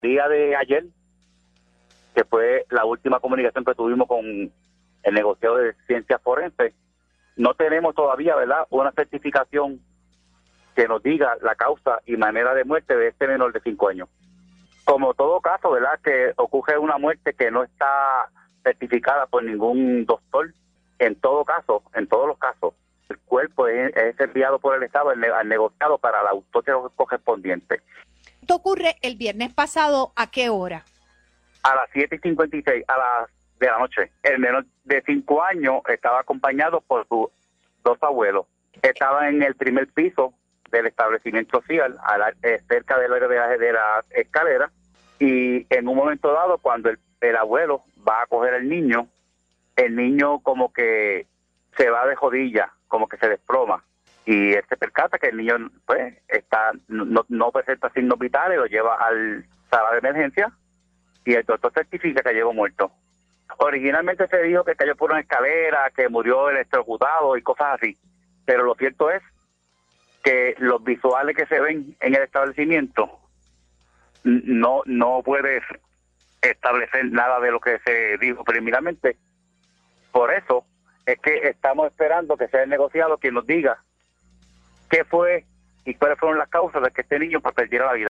Día de ayer, que fue la última comunicación que tuvimos con el negociado de ciencias forenses, no tenemos todavía, ¿verdad?, una certificación que nos diga la causa y manera de muerte de este menor de 5 años. Como todo caso, ¿verdad?, que ocurre una muerte que no está certificada por ningún doctor, en todo caso, en todos los casos, el cuerpo es enviado por el Estado al negociado para la autopsia correspondiente. Esto ocurre el viernes pasado, ¿a qué hora? A las 7:56 de la noche. El menor de 5 años estaba acompañado por sus 2 abuelos. Estaba en el primer piso del establecimiento social, cerca del área de la escalera, y en un momento dado, cuando el abuelo va a coger al niño, el niño como que se va de rodillas, como que se desploma, y él se percata que el niño pues no presenta signos vitales, lo lleva al sala de emergencia y el doctor certifica que llegó muerto. Originalmente se dijo que cayó por una escalera, que murió electrocutado y cosas así, pero lo cierto es que los visuales que se ven en el establecimiento no puedes establecer nada de lo que se dijo preliminarmente. Por eso es que estamos esperando que sea el negociado quien nos diga qué fue y cuáles fueron las causas de que este niño perdiera la vida.